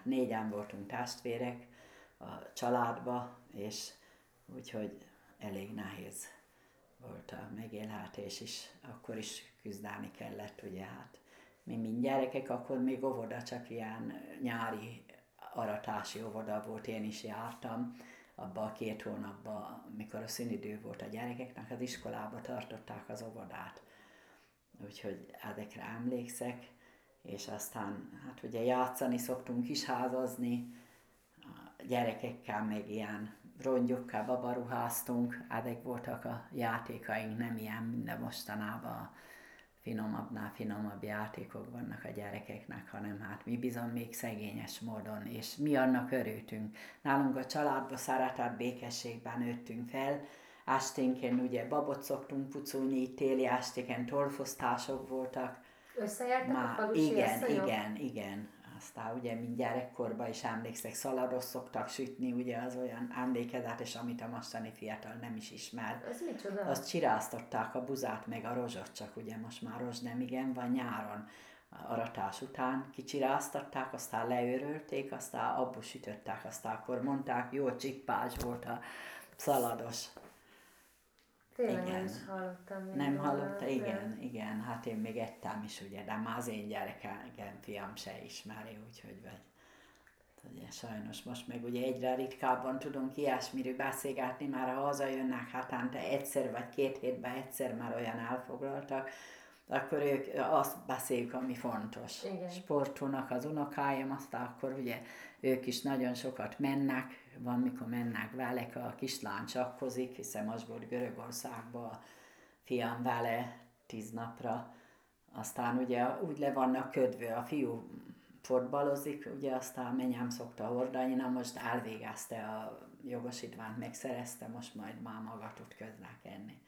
négyen voltunk testvérek a családba, és úgyhogy elég nehéz volt a megélhetés is, akkor is küzdeni kellett, ugye hát. Mi mind gyerekek, akkor még óvoda, csak ilyen nyári aratási óvoda volt, én is jártam. Abba a 2 hónapban, mikor a szünidő volt a gyerekeknek, az iskolába tartották az óvodát. Úgyhogy ezekre emlékszek, és aztán hát ugye játszani szoktunk, kisházazni, a gyerekekkel meg ilyen rongyokkal babaruháztunk, ezek voltak a játékaink, nem ilyen minden mostanában finomabbnál finomabb játékok vannak a gyerekeknek, hanem hát mi bizony még szegényes módon, és mi annak örültünk. Nálunk a családban szeretett békességben nőttünk fel, esténként ugye babot szoktunk pucolni, téli estéken tolfosztások voltak. Összejártak a falusi asszonyok? Igen. Aztán ugye mind gyerekkorban is emlékszek, szalados szoktak sütni, ugye az olyan emlékezetes, amit a mostani fiatal nem is ismer. Ez micsoda? Azt csiráztatták a buzát meg a rozsot, csak ugye most már rozs nem igen van nyáron. Aratás után kicsiráztatták, aztán leőrölték, aztán abba sütöttek, aztán akkor mondták, jó csippás volt a szalados. Tényleg nem is hallottam még. Nem hallotta? Igen, hát én még ettem is, ugye, de már az én gyerekem, fiam se ismeri, úgyhogy ugye, sajnos most meg ugye egyre ritkábban tudunk ilyesmiről beszélgetni, már ha hazajönnek hetente egyszer vagy 2 hétben egyszer már olyan elfoglaltak, akkor ők azt beszéljük, ami fontos. Igen. Sportolnak az unokáim, aztán akkor ugye ők is nagyon sokat mennek, van mikor mennek velek, a kislány csakkozik, hiszen most volt Görögországban a fiam vele 10 napra, aztán ugye úgy le vannak ködve, a fiú fotbalozik, ugye aztán menyám szokta hordani, na most elvégezte a jogosítványt, megszerezte, most majd már maga tud közlekedni.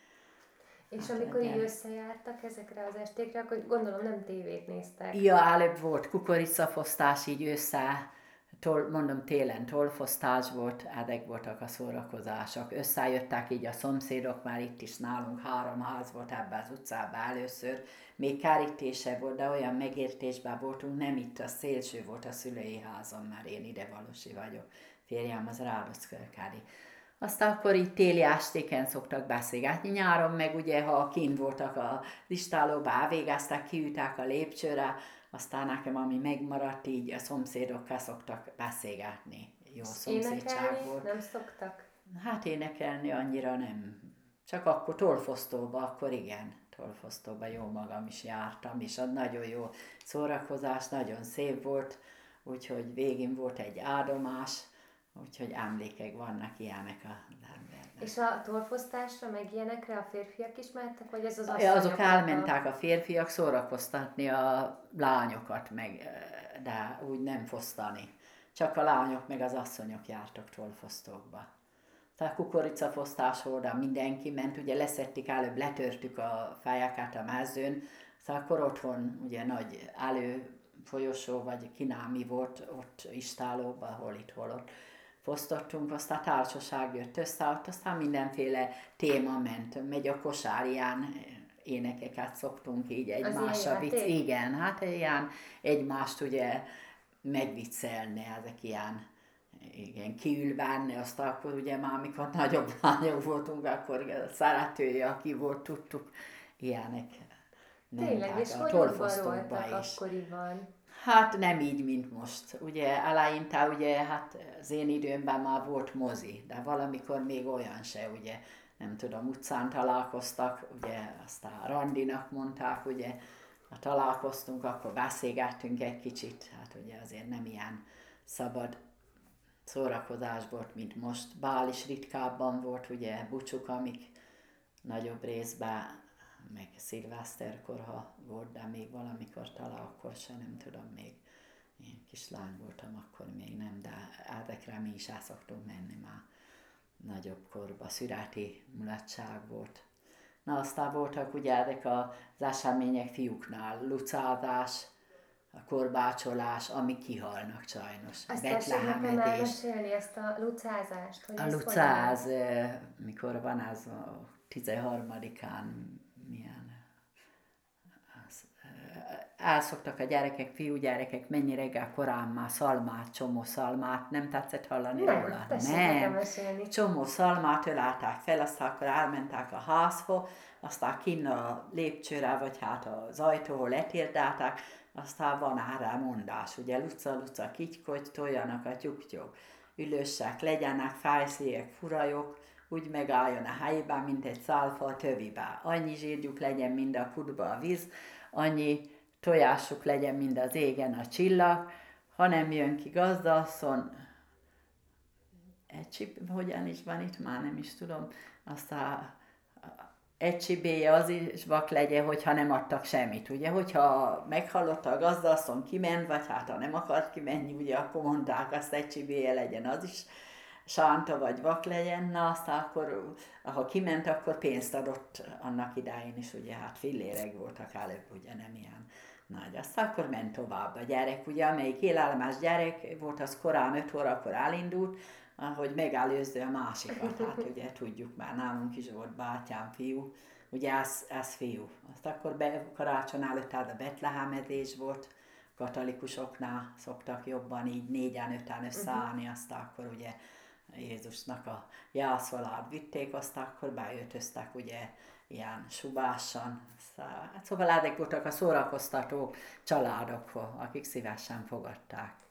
És hát amikor így összejártak ezekre az estékre, akkor gondolom nem tévét néztek. Ja, előbb volt kukoricafosztás így össze, mondom télen tolfosztás volt, ezek voltak a szórakozások. Összejöttek így a szomszédok, már itt is nálunk 3 ház volt ebben az utcában először. Még kerítése volt, de olyan megértésben voltunk, nem itt a szélső volt a szülői házam, mert én idevalósi vagyok. Férjem az Rádockörkári. Aztán akkor így téli estéken szoktak beszélgetni, nyáron meg ugye, ha kint voltak a listálóba, elvégeztek, kiüták a lépcsőre, aztán nekem, ami megmaradt, így a szomszédokkal szoktak beszélgetni. Jó szomszédság volt. Nem szoktak? Hát énekelni annyira nem. Csak akkor tolfosztóba, akkor igen, tolfosztóba jó magam is jártam, és az nagyon jó szórakozás, nagyon szép volt, úgyhogy végén volt egy áldomás, úgyhogy emlékek vannak ilyenek az embernek. És a tolfosztásra meg ilyenekre a férfiak is mentek, vagy ez az asszonyok? Azok elmentek a férfiak szórakoztatni a lányokat, meg, de úgy nem fosztani. Csak a lányok meg az asszonyok jártak tolfosztókba. Tehát kukoricafosztás oda mindenki ment, ugye leszettük előbb, letörtük a fejeket a mezőn, szóval akkor otthon ugye nagy előfolyosó, vagy kinámi volt ott istálóban, hol itt, hol ott. Fosztottunk, aztán társaság jött össze, ott aztán mindenféle téma ment. Megy a kosár, ilyen énekeket szoktunk így egymással vicc. Igen, hát ilyen egymást ugye megviccelni, ezek ilyen igen, kiülvánni, aztán akkor ugye már amikor nagyobb lányok voltunk, akkor a szeretője, aki volt, tudtuk, ilyenek. Tényleg, és hogy udvaroltak akkoriban? Hát nem így, mint most. Ugye eleinte, ugye, hát az én időmben már volt mozi, de valamikor még olyan se, ugye, nem tudom, utcán találkoztak, ugye, aztán randinak mondták, ugye, ha találkoztunk, akkor beszélgettünk egy kicsit, hát ugye azért nem ilyen szabad szórakozás volt, mint most. Bál is ritkábban volt, ugye, bucsuk, amik nagyobb részben, meg szilveszterkor, ha volt, de még valamikor talán akkor se, nem tudom, még én kislány voltam, akkor még nem, de ezekre mi is el szoktunk menni már nagyobb korba. Szüreti mulatság volt. Na aztán voltak ugye ezek az események fiúknál, lucázás, a korbácsolás, amik kihalnak sajnos. Azt tessék nekem elmesélni, ezt a lucázást? Hogy a lucáz, mikor van az a 13-án, milyen elszoktak a gyerekek, fiúgyerekek mennyi reggel korán már szalmát, csomó szalmát, nem tetszett hallani róla? Nem. Csomó szalmát ölelták fel, aztán akkor elmentek a házba, aztán kinn a lépcsőre, vagy hát az ajtóhoz letérdálták, aztán van erre mondás, ugye luca, kitykodj, toljanak a tyúk, ülősek legyenek, fejszélyek, furajok, úgy megálljon a helyében, mint egy szálfa a tövibe. Annyi zsírjuk legyen, mind a kutba a víz, annyi tojásuk legyen, mind az égen a csillag, ha nem jön ki gazdasszon, hogyan is van itt, már nem is tudom, aztán egy csibéje az is vak legyen, hogyha nem adtak semmit, ugye, hogyha meghallotta a gazdasszon kiment, vagy hát ha nem akart kimenni, ugye, akkor mondták, azt egy csibéje legyen, az is sánta vagy vak legyen, na aztán akkor, ha kiment, akkor pénzt adott annak idején is, ugye, hát fillérek voltak előbb, ugye, nem ilyen nagy. Aztán akkor ment tovább a gyerek, ugye, amelyik élállomás gyerek volt, az korán 5 órakor elindult, hogy megelőzze a másikat, hát ugye tudjuk már, nálunk is volt bátyám fiú, ugye ez fiú. Azt akkor karácsony előtt a betlehemezés volt, katolikusoknál szoktak jobban így 4-5-en összeállni, aztán akkor ugye Jézusnak a jászolát vitték, aztán akkor beöltöztek ugye ilyen subásan. Szóval ezek voltak a szórakoztató családok, akik szívesen fogadták.